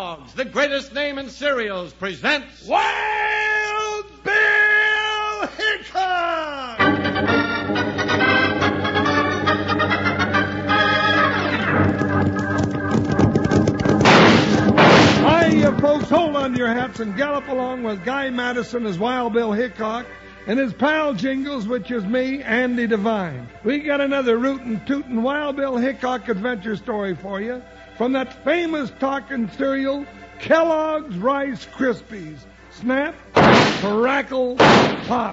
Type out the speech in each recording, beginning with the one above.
Kellogg's, the greatest name in cereals, presents Wild Bill Hickok! Hi, you folks, hold on to your hats and gallop along with Guy Madison as Wild Bill Hickok and his pal Jingles, which is me, Andy Devine. We got another rootin' tootin' Wild Bill Hickok adventure story for you from that famous talking cereal, Kellogg's Rice Krispies. Snap, crackle, pop.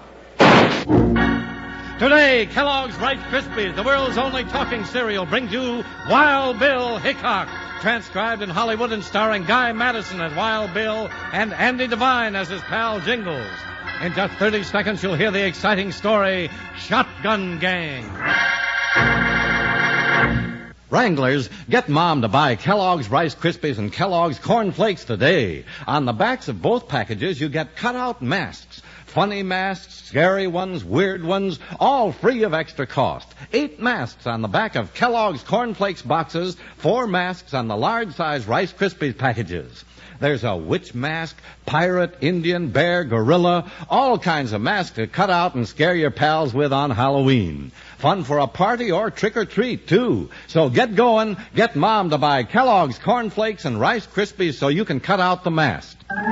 Today, Kellogg's Rice Krispies, the world's only talking cereal, brings you Wild Bill Hickok, transcribed in Hollywood and starring Guy Madison as Wild Bill and Andy Devine as his pal Jingles. In just 30 seconds, you'll hear the exciting story, Shotgun Gang. Wranglers, get Mom to buy Kellogg's Rice Krispies and Kellogg's Corn Flakes today. On the backs of both packages, you get cutout masks. Funny masks, scary ones, weird ones, all free of extra cost. 8 masks on the back of Kellogg's Corn Flakes boxes, 4 masks on the large-size Rice Krispies packages. There's a witch mask, pirate, Indian, bear, gorilla, all kinds of masks to cut out and scare your pals with on Halloween. Fun for a party or trick-or-treat, too. So get going, get Mom to buy Kellogg's Corn Flakes and Rice Krispies so you can cut out the mask.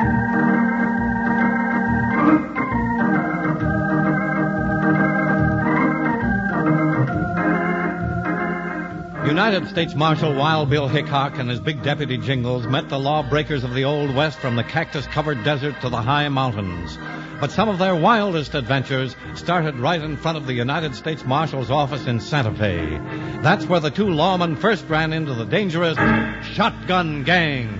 United States Marshal Wild Bill Hickok and his big deputy Jingles met the lawbreakers of the Old West from the cactus-covered desert to the high mountains. But some of their wildest adventures started right in front of the United States Marshal's office in Santa Fe. That's where the two lawmen first ran into the dangerous Shotgun Gang.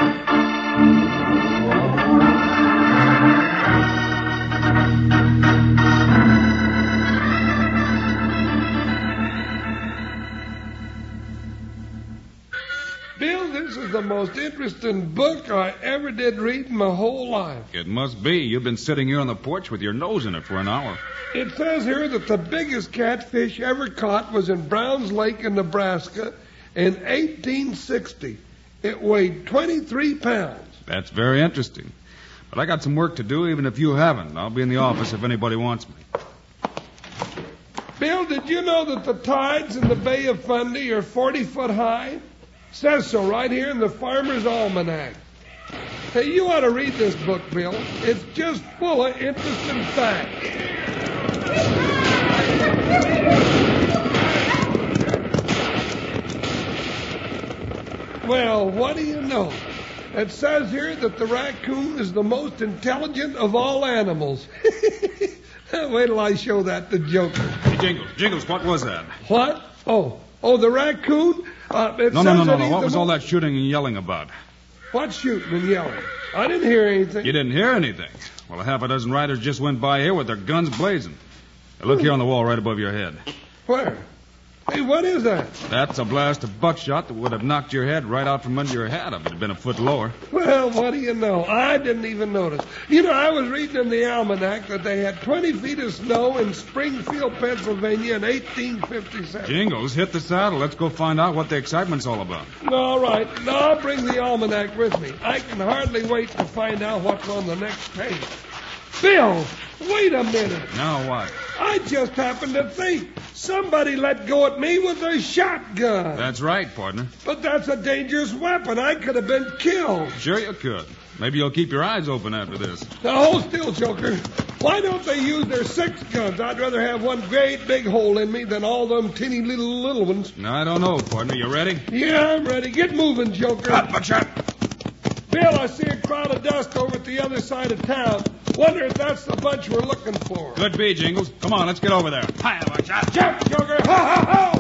This is the most interesting book I ever did read in my whole life. It must be. You've been sitting here on the porch with your nose in it for an hour. It says here that the biggest catfish ever caught was in Browns Lake in Nebraska in 1860. It weighed 23 pounds. That's very interesting. But I got some work to do, even if you haven't. I'll be in the office if anybody wants me. Bill, did you know that the tides in the Bay of Fundy are 40 foot high? Says so right here in the Farmer's Almanac. Hey, you ought to read this book, Bill. It's just full of interesting facts. Well, what do you know? It says here that the raccoon is the most intelligent of all animals. Wait till I show that to Joker. Hey, Jingles, what was that? What? Oh, the raccoon? No. What was all that shooting and yelling about? What shooting and yelling? I didn't hear anything. You didn't hear anything? Well, a half a dozen riders just went by here with their guns blazing. Now, look here on the wall right above your head. Where? Hey, what is that? That's a blast of buckshot that would have knocked your head right out from under your hat if it had been a foot lower. Well, what do you know? I didn't even notice. You know, I was reading in the almanac that they had 20 feet of snow in Springfield, Pennsylvania in 1857. Jingles, hit the saddle. Let's go find out what the excitement's all about. All right. Now, I'll bring the almanac with me. I can hardly wait to find out what's on the next page. Bill, wait a minute. Now what? I just happened to think somebody let go at me with a shotgun. That's right, partner. But that's a dangerous weapon. I could have been killed. Sure you could. Maybe you'll keep your eyes open after this. Now, hold still, Joker. Why don't they use their 6 guns? I'd rather have one great big hole in me than all them teeny little ones. No, I don't know, partner. You ready? Yeah, I'm ready. Get moving, Joker. Buckshot. Bill, I see a cloud of dust over at the other side of town. Wonder if that's the bunch we're looking for. Could be, Jingles. Come on, let's get over there. Hi, Buckshot. Jump, Joker. Ha, ha, ha!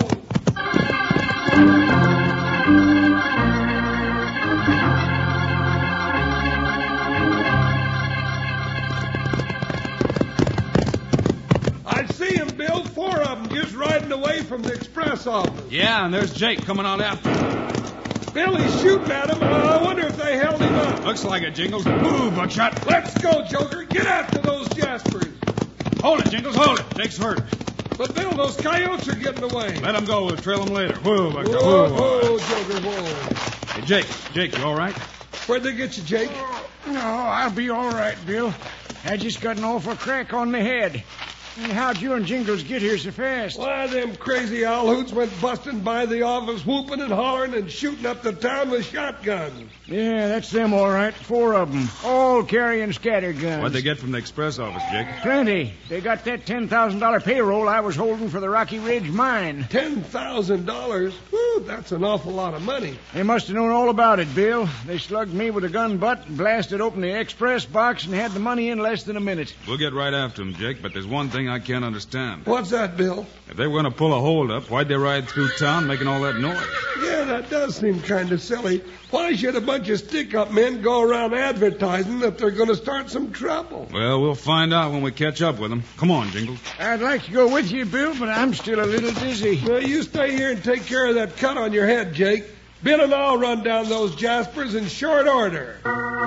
I see him, Bill. 4 of them just riding away from the express office. Yeah, and there's Jake coming on after him. Bill, he's shooting at him. I wonder if they held him up. Looks like it, Jingles. Move, Buckshot. Let's go, Joker. Get after those Jaspers. Hold it, Jingles. Hold it. Jake's hurt. But, Bill, those coyotes are getting away. Let them go. We'll trail them later. Whoa, Buckshot. Whoa, Joker, whoa. Hey, Jake, you all right? Where'd they get you, Jake? No, I'll be all right, Bill. I just got an awful crack on the head. And how'd you and Jingles get here so fast? Why, them crazy owl hoots went busting by the office, whooping and hollering and shooting up the town with shotguns. Yeah, that's them, all right. 4 of them, all carrying scatter guns. What'd they get from the express office, Jake? Plenty. They got that $10,000 payroll I was holding for the Rocky Ridge mine. $10,000? Whew, that's an awful lot of money. They must have known all about it, Bill. They slugged me with a gun butt, blasted open the express box, and had the money in less than a minute. We'll get right after them, Jake, but there's one thing I can't understand. What's that, Bill? If they were going to pull a hold-up, why'd they ride through town making all that noise? Yeah, that does seem kind of silly. Why should a bunch of stick-up men go around advertising that they're going to start some trouble? Well, we'll find out when we catch up with them. Come on, Jingles. I'd like to go with you, Bill, but I'm still a little dizzy. Well, you stay here and take care of that cut on your head, Jake. Bill and I'll run down those Jaspers in short order.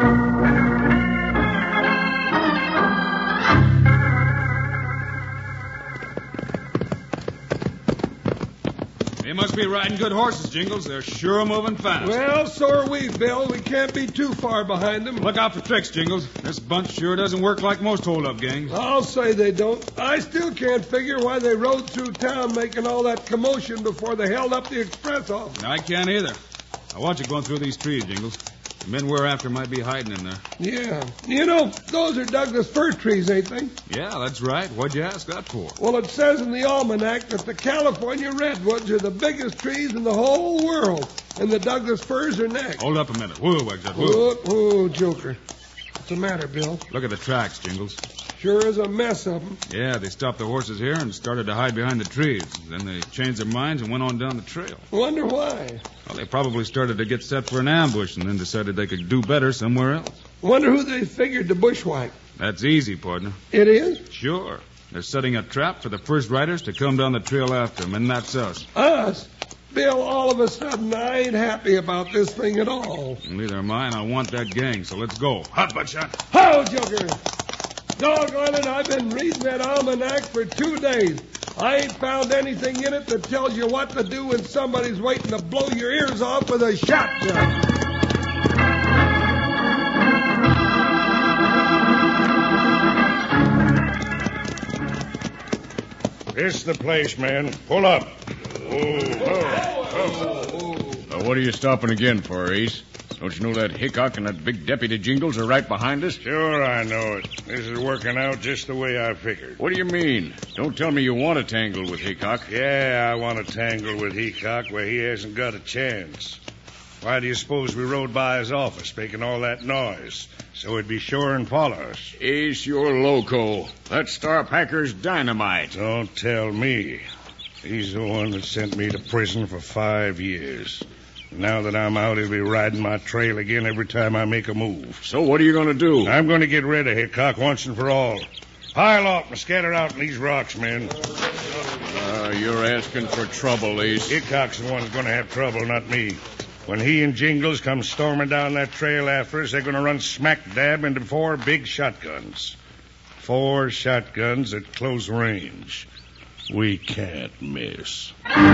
They must be riding good horses, Jingles. They're sure moving fast. Well, so are we, Bill. We can't be too far behind them. Look out for tricks, Jingles. This bunch sure doesn't work like most hold-up gangs. I'll say they don't. I still can't figure why they rode through town making all that commotion before they held up the express office. I can't either. Now watch it going through these trees, Jingles. The men we're after might be hiding in there. Yeah. You know, those are Douglas fir trees, ain't they? Yeah, that's right. What'd you ask that for? Well, it says in the almanac that the California redwoods are the biggest trees in the whole world, and the Douglas firs are next. Hold up a minute. Whoa, Wexford. Whoa. Whoa, Joker. What's the matter, Bill? Look at the tracks, Jingles. Sure is a mess of them. Yeah, they stopped the horses here and started to hide behind the trees. Then they changed their minds and went on down the trail. Wonder why. Well, they probably started to get set for an ambush and then decided they could do better somewhere else. Wonder who they figured to bushwhack. That's easy, partner. It is? Sure. They're setting a trap for the first riders to come down the trail after them, and that's us. Us? Bill, all of a sudden, I ain't happy about this thing at all. Neither am I, and I want that gang, so let's go. Hot buttshot. Ho, Joker! Doggone it, I've been reading that almanac for 2 days. I ain't found anything in it that tells you what to do when somebody's waiting to blow your ears off with a shotgun. This the place, man. Pull up. Now, what are you stopping again for, Ace? Don't you know that Hickok and that big deputy Jingles are right behind us? Sure, I know it. This is working out just the way I figured. What do you mean? Don't tell me you want to tangle with Hickok. Yeah, I want to tangle with Hickok where he hasn't got a chance. Why do you suppose we rode by his office making all that noise? So he'd be sure and follow us. Ace, you're loco. That Star Packer's dynamite. Don't tell me. He's the one that sent me to prison for 5 years. Now that I'm out, he'll be riding my trail again every time I make a move. So what are you going to do? I'm going to get rid of Hickok once and for all. Pile off and scatter out in these rocks, men. You're asking for trouble, Ace. Hickok's the one who's going to have trouble, not me. When he and Jingles come storming down that trail after us, they're going to run smack dab into 4 big shotguns. 4 shotguns at close range. We can't miss.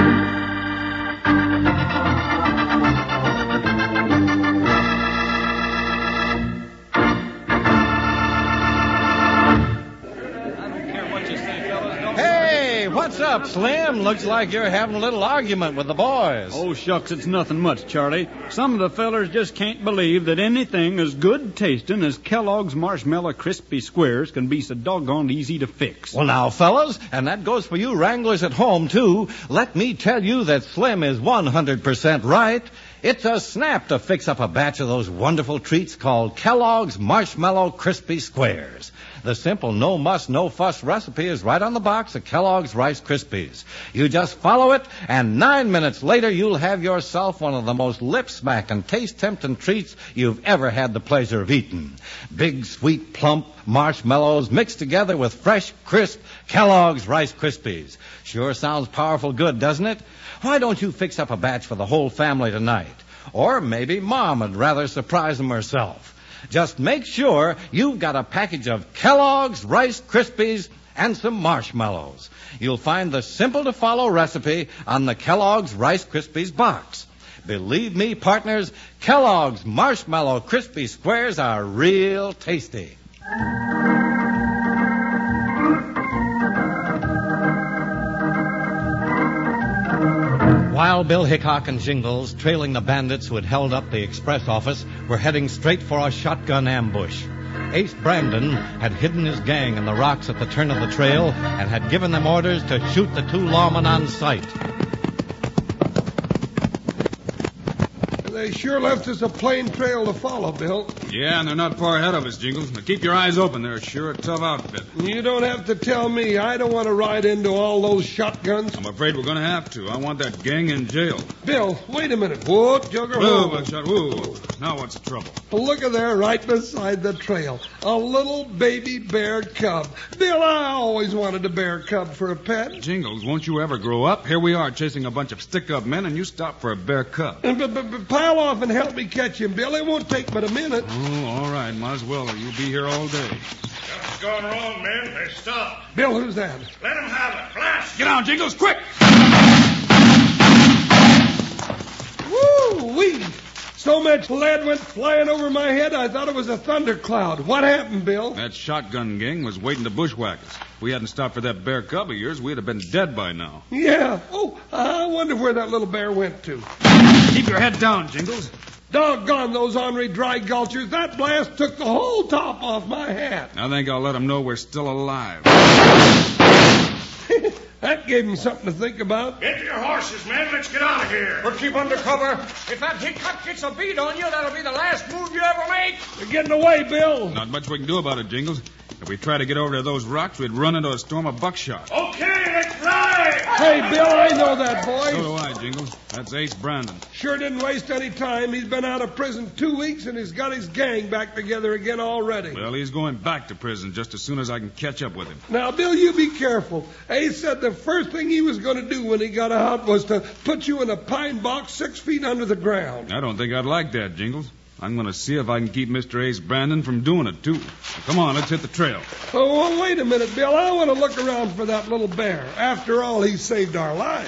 What's up, Slim? Looks like you're having a little argument with the boys. Oh, shucks, it's nothing much, Charlie. Some of the fellers just can't believe that anything as good tasting as Kellogg's Marshmallow Crispy Squares can be so doggone easy to fix. Well, now, fellas, and that goes for you wranglers at home, too, let me tell you that Slim is 100% right. It's a snap to fix up a batch of those wonderful treats called Kellogg's Marshmallow Crispy Squares. The simple no-muss, no-fuss recipe is right on the box of Kellogg's Rice Krispies. You just follow it, and 9 minutes later, you'll have yourself one of the most lip-smacking, taste-tempting treats you've ever had the pleasure of eating. Big, sweet, plump marshmallows mixed together with fresh, crisp Kellogg's Rice Krispies. Sure sounds powerful good, doesn't it? Why don't you fix up a batch for the whole family tonight? Or maybe Mom would rather surprise them herself. Just make sure you've got a package of Kellogg's Rice Krispies and some marshmallows. You'll find the simple-to-follow recipe on the Kellogg's Rice Krispies box. Believe me, partners, Kellogg's Marshmallow Crispy Squares are real tasty. Wild Bill Hickok and Jingles, trailing the bandits who had held up the express office, were heading straight for a shotgun ambush. Ace Brandon had hidden his gang in the rocks at the turn of the trail and had given them orders to shoot the two lawmen on sight. They sure left us a plain trail to follow, Bill. Yeah, and they're not far ahead of us, Jingles. Now keep your eyes open. They're sure a tough outfit. You don't have to tell me. I don't want to ride into all those shotguns. I'm afraid we're going to have to. I want that gang in jail. Bill, wait a minute. Whoa, Joker. Whoa, Buckshot. Whoa. Now what's the trouble? Look at there, right beside the trail. A little baby bear cub. Bill, I always wanted a bear cub for a pet. Jingles, won't you ever grow up? Here we are chasing a bunch of stick-up men, and you stop for a bear cub. But pile off and help me catch him, Bill. It won't take but a minute. Oh, all right. Might as well, or you'll be here all day. Something's gone wrong, men. They stopped. Bill, who's that? Let them have it. Blast! Get down, Jingles, quick! Woo-wee! So much lead went flying over my head, I thought it was a thundercloud. What happened, Bill? That shotgun gang was waiting to bushwhack us. If we hadn't stopped for that bear cub of yours, we'd have been dead by now. Yeah. Oh, I wonder where that little bear went to. Keep your head down, Jingles. Doggone those ornery dry gulchers. That blast took the whole top off my hat. I think I'll let them know we're still alive. That gave him something to think about. Get to your horses, men. Let's get out of here. But keep under cover. If that Hickok gets a bead on you, that'll be the last move you ever make. You're getting away, Bill. Not much we can do about it, Jingles. If we try to get over to those rocks, we'd run into a storm of buckshot. Okay, let's ride. Hey, Bill, I know that boy. So do I, Jingles. That's Ace Brandon. Sure didn't waste any time. He's been out of prison 2 weeks, and he's got his gang back together again already. Well, he's going back to prison just as soon as I can catch up with him. Now, Bill, you be careful. Ace said the first thing he was going to do when he got out was to put you in a pine box 6 feet under the ground. I don't think I'd like that, Jingles. I'm going to see if I can keep Mr. Ace Brandon from doing it, too. So come on, let's hit the trail. Oh, well, wait a minute, Bill. I want to look around for that little bear. After all, he saved our lives.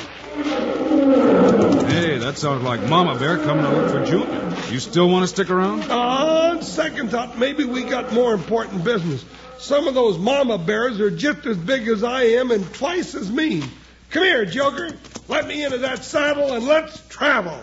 Hey, that sounds like Mama Bear coming to look for Junior. You still want to stick around? On second thought, maybe we got more important business. Some of those mama bears are just as big as I am and twice as mean. Come here, Joker. Let me into that saddle and let's travel.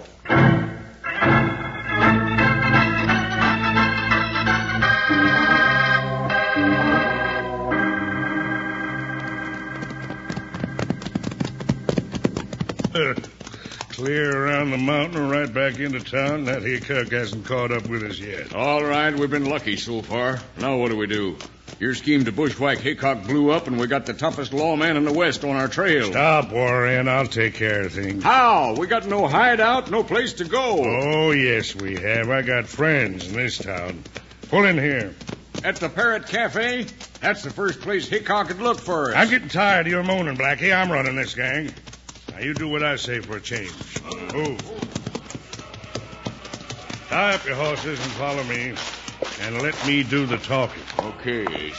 Clear around the mountain and right back into town. That Hickok hasn't caught up with us yet. All right, we've been lucky so far. Now what do? Your scheme to bushwhack Hickok blew up, and we got the toughest lawman in the West on our trail. Stop worrying. I'll take care of things. How? We got no hideout, no place to go. Oh, yes, we have. I got friends in this town. Pull in here. At the Parrot Cafe? That's the first place Hickok could look for us. I'm getting tired of your moaning, Blackie. I'm running this gang. Now, you do what I say for a change. Move. Tie up your horses and follow me, and let me do the talking. Okay.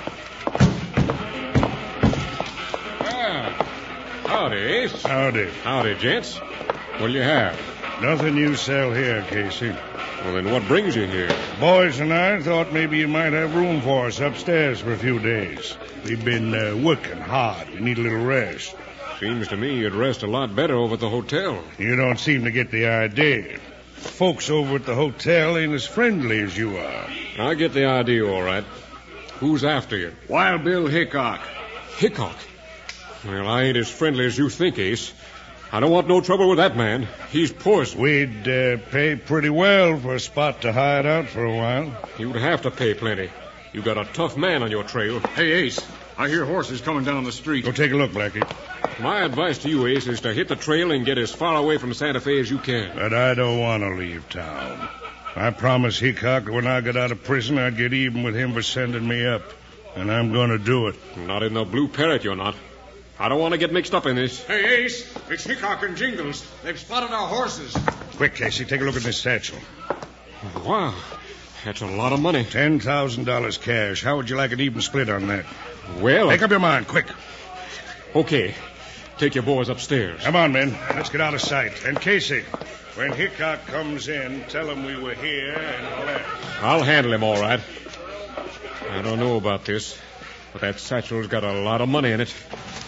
Howdy, Ace. Howdy. Howdy, gents. What'll you have? Nothing you sell here, Casey. Well, then what brings you here? Boys and I thought maybe you might have room for us upstairs for a few days. We've been working hard. We need a little rest. Seems to me you'd rest a lot better over at the hotel. You don't seem to get the idea. Folks over at the hotel ain't as friendly as you are. I get the idea, all right. Who's after you? Wild Bill Hickok. Hickok? Well, I ain't as friendly as you think, Ace. I don't want no trouble with that man. He's poison. We'd pay pretty well for a spot to hide out for a while. You'd have to pay plenty. You got a tough man on your trail. Hey, Ace, I hear horses coming down the street. Go take a look, Blackie. My advice to you, Ace, is to hit the trail and get as far away from Santa Fe as you can. But I don't want to leave town. I promised Hickok that when I got out of prison, I'd get even with him for sending me up. And I'm going to do it. Not in the Blue Parrot, you're not. I don't want to get mixed up in this. Hey, Ace, it's Hickok and Jingles. They've spotted our horses. Quick, Casey, take a look at this satchel. Wow, that's a lot of money. $10,000 cash. How would you like an even split on that? Well... Make up your mind, quick. Okay. Take your boys upstairs. Come on, men. Let's get out of sight. And Casey, When Hickok comes in, tell him we were here and left. I'll handle him all right. I don't know about this, but that satchel's got a lot of money in it.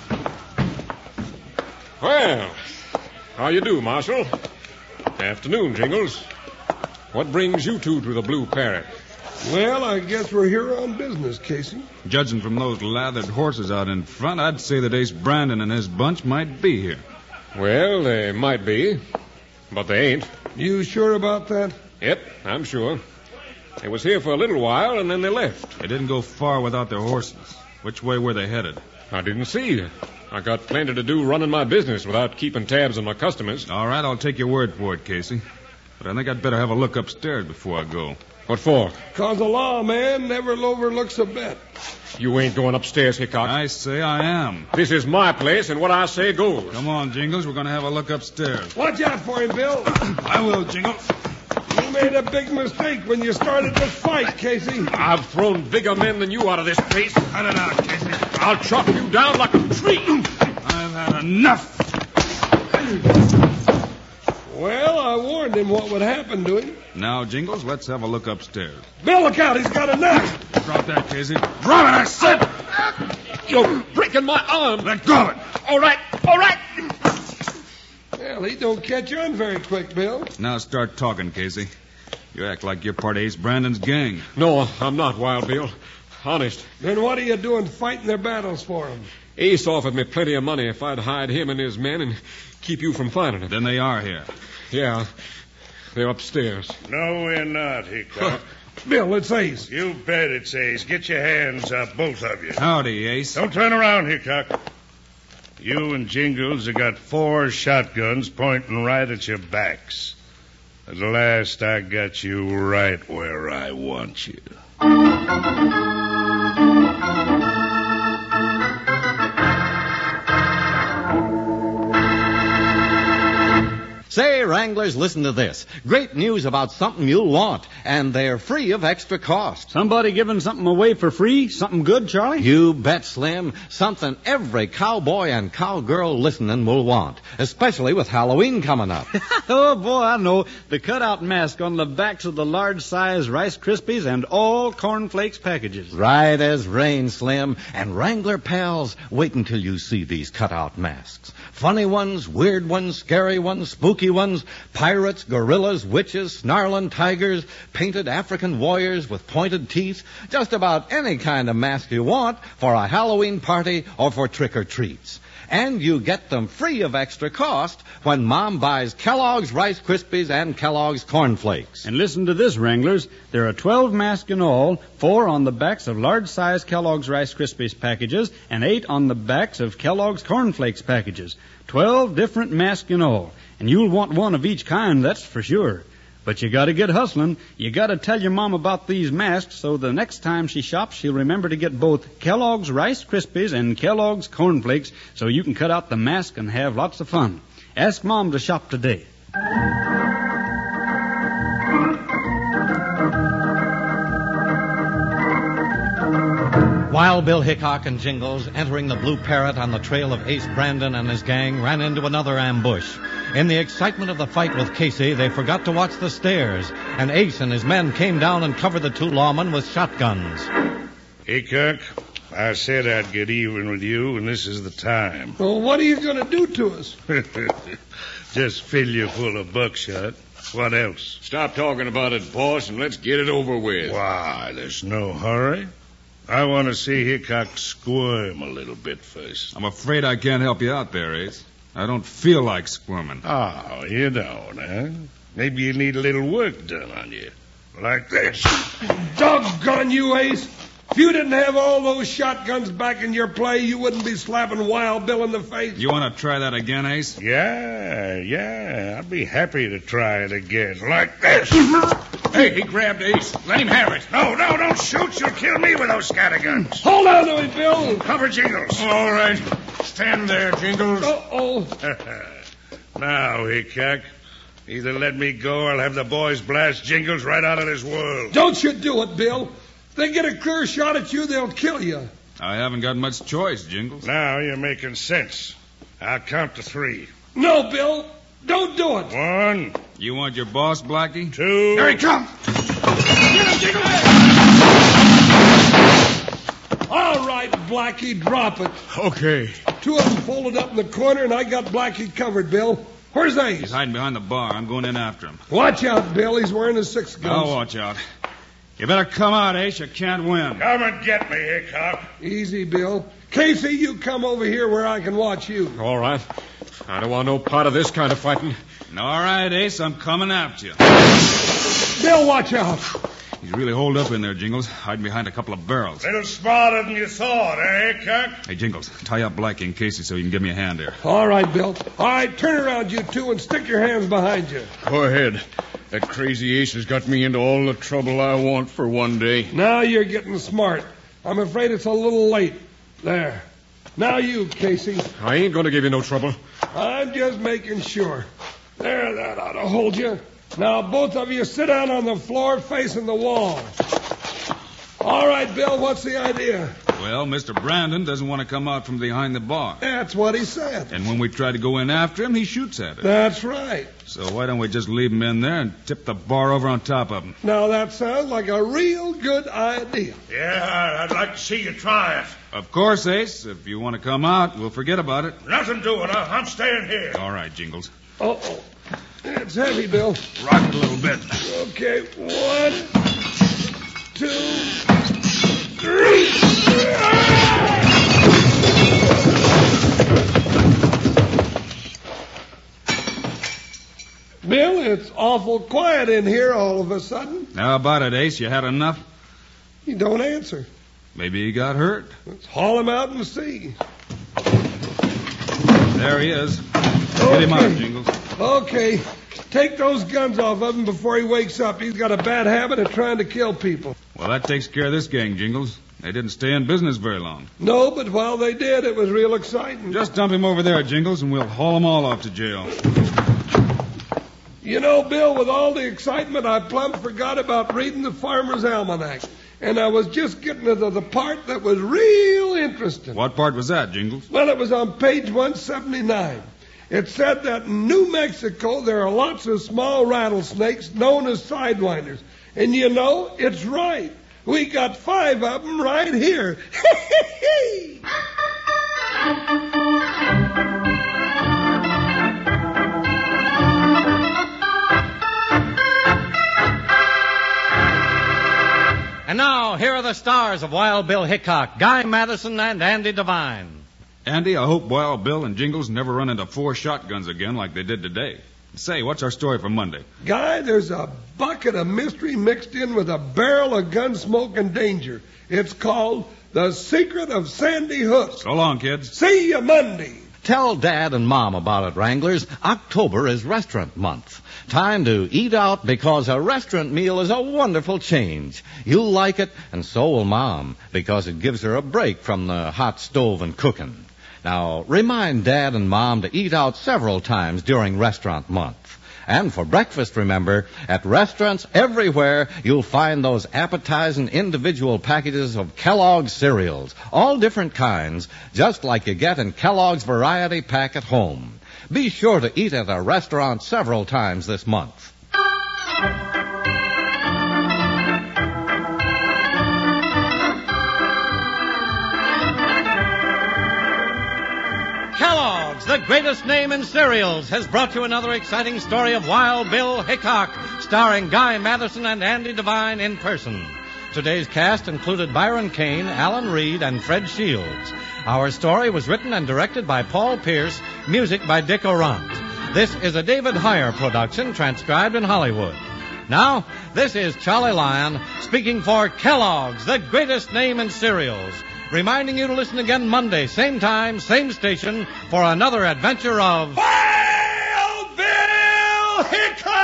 Well, how you do, Marshal? Afternoon, Jingles. What brings you two to the Blue Parrot? Well, I guess we're here on business, Casey. Judging from those lathered horses out in front, I'd say that Ace Brandon and his bunch might be here. Well, they might be, but they ain't. You sure about that? Yep, I'm sure. They was here for a little while, and then they left. They didn't go far without their horses. Which way were they headed? I didn't see. I got plenty to do running my business without keeping tabs on my customers. All right, I'll take your word for it, Casey. But I think I'd better have a look upstairs before I go. What for? 'Cause the law, man, never overlooks a bet. You ain't going upstairs, Hickok. I say I am. This is my place, and what I say goes. Come on, Jingles. We're going to have a look upstairs. Watch out for him, Bill. I will, Jingles. You made a big mistake when you started this fight, Casey. I've thrown bigger men than you out of this place. Cut it out, Casey. I'll chop you down like a tree. I've had enough. Well, I warned him what would happen to him. Now, Jingles, let's have a look upstairs. Bill, look out. He's got a knife. Drop that, Casey. Drop it, I said. You're breaking my arm. Let go of it. All right, all right. Well, he don't catch on very quick, Bill. Now start talking, Casey. You act like you're part of Ace Brandon's gang. No, I'm not, Wild Bill. Honest. Then what are you doing fighting their battles for him? Ace offered me plenty of money if I'd hide him and his men and keep you from finding him. Then they are here. Yeah, they're upstairs. No, we're not, Hickok. Bill, it's Ace. You bet it's Ace. Get your hands up, both of you. Howdy, Ace. Don't turn around, Hickok. You and Jingles have got 4 shotguns pointing right at your backs. At last, I got you right where I want you. Say, Wranglers, listen to this. Great news about something you'll want, and they're free of extra cost. Somebody giving something away for free? Something good, Charlie? You bet, Slim. Something every cowboy and cowgirl listening will want, especially with Halloween coming up. Oh, boy, I know. The cutout mask on the backs of the large-size Rice Krispies and all cornflakes packages. Right as rain, Slim. And Wrangler pals, wait until you see these cutout masks. Funny ones, weird ones, scary ones, spooky ones, pirates, gorillas, witches, snarling tigers, painted African warriors with pointed teeth, just about any kind of mask you want for a Halloween party or for trick-or-treats. And you get them free of extra cost when Mom buys Kellogg's Rice Krispies and Kellogg's Corn Flakes. And listen to this, Wranglers. There are 12 masks in all, 4 on the backs of large-size Kellogg's Rice Krispies packages and 8 on the backs of Kellogg's Corn Flakes packages. 12 different masks in all. And you'll want one of each kind, that's for sure. But you gotta get hustling. You gotta tell your mom about these masks so the next time she shops, she'll remember to get both Kellogg's Rice Krispies and Kellogg's Corn Flakes so you can cut out the mask and have lots of fun. Ask Mom to shop today. Wild Bill Hickok and Jingles, entering the Blue Parrot on the trail of Ace Brandon and his gang, ran into another ambush. In the excitement of the fight with Casey, they forgot to watch the stairs, and Ace and his men came down and covered the 2 lawmen with shotguns. Hickok, I said I'd get even with you, and this is the time. Well, what are you going to do to us? Just fill you full of buckshot. What else? Stop talking about it, boss, and let's get it over with. Why, there's no hurry. I want to see Hickok squirm a little bit first. I'm afraid I can't help you out there, Ace. I don't feel like squirming. Oh, you don't, huh? Maybe you need a little work done on you. Like this. Doggone you, Ace. If you didn't have all those shotguns back in your play, you wouldn't be slapping Wild Bill in the face. You want to try that again, Ace? Yeah. I'd be happy to try it again. Like this. Hey, he grabbed Ace. Let him have it. No, don't shoot. You'll kill me with those scatterguns. Hold on to him, Bill. Cover Jingles. All right. Stand there, Jingles. Uh-oh. Now, Hickok, either let me go or I'll have the boys blast Jingles right out of this world. Don't you do it, Bill. If they get a clear shot at you, they'll kill you. I haven't got much choice, Jingles. Now you're making sense. I'll count to 3. No, Bill. Don't do it. 1, You want your boss, Blackie? 2. Here he comes. All right, Blackie, drop it. Okay. 2 of them folded up in the corner, and I got Blackie covered, Bill. Where's Ace? He's hiding behind the bar. I'm going in after him. Watch out, Bill. He's wearing his 6 guns. I'll watch out. You better come out, Ace. You can't win. Come and get me, Hickok. Easy, Bill. Casey, you come over here where I can watch you. All right. I don't want no part of this kind of fighting. All right, Ace. I'm coming after you. Bill, watch out. He's really holed up in there, Jingles, hiding behind a couple of barrels. Little smarter than you thought, eh, Hickok? Hey, Jingles, tie up Blackie and Casey so you can give me a hand here. All right, Bill. All right, turn around, you 2, and stick your hands behind you. Go ahead. That crazy Ace has got me into all the trouble I want for one day. Now you're getting smart. I'm afraid it's a little late. There. Now you, Casey. I ain't going to give you no trouble. I'm just making sure. There, that ought to hold you. Now, both of you sit down on the floor facing the wall. All right, Bill, what's the idea? Well, Mr. Brandon doesn't want to come out from behind the bar. That's what he said. And when we try to go in after him, he shoots at it. That's right. So why don't we just leave him in there and tip the bar over on top of him? Now, that sounds like a real good idea. Yeah, I'd like to see you try it. Of course, Ace. If you want to come out, we'll forget about it. Nothing doing. I'm staying here. All right, Jingles. Uh-oh. It's heavy, Bill. Rock it a little bit. Okay, 1, 2, 3. Bill, it's awful quiet in here all of a sudden. How about it, Ace? You had enough? He don't answer. Maybe he got hurt. Let's haul him out and see. There he is. Get him out, Jingles. Okay. Take those guns off of him before he wakes up. He's got a bad habit of trying to kill people. Well, that takes care of this gang, Jingles. They didn't stay in business very long. No, but while they did, it was real exciting. Just dump him over there, Jingles, and we'll haul them all off to jail. You know, Bill, with all the excitement, I plumb forgot about reading the Farmer's Almanac. And I was just getting to the part that was real interesting. What part was that, Jingles? Well, it was on page 179. It said that in New Mexico there are lots of small rattlesnakes known as sidewinders. And you know, it's right. We got 5 of them right here. And now, here are the stars of Wild Bill Hickok, Guy Madison, and Andy Devine. Andy, I hope Wild Bill and Jingles never run into 4 shotguns again like they did today. Say, what's our story for Monday? Guy, there's a bucket of mystery mixed in with a barrel of gun smoke and danger. It's called The Secret of Sandy Hook. So long, kids. See you Monday. Tell Dad and Mom about it, Wranglers. October is restaurant month. Time to eat out because a restaurant meal is a wonderful change. You'll like it, and so will Mom, because it gives her a break from the hot stove and cooking. Now, remind Dad and Mom to eat out several times during restaurant month. And for breakfast, remember, at restaurants everywhere, you'll find those appetizing individual packages of Kellogg's cereals, all different kinds, just like you get in Kellogg's Variety Pack at home. Be sure to eat at a restaurant several times this month. Kellogg's, the greatest name in cereals, has brought you another exciting story of Wild Bill Hickok, starring Guy Madison and Andy Devine in person. Today's cast included Byron Kane, Alan Reed, and Fred Shields. Our story was written and directed by Paul Pierce, music by Dick Orant. This is a David Heyer production, transcribed in Hollywood. Now, this is Charlie Lyon speaking for Kellogg's, the greatest name in cereals, reminding you to listen again Monday, same time, same station, for another adventure of Wild Bill Hickok!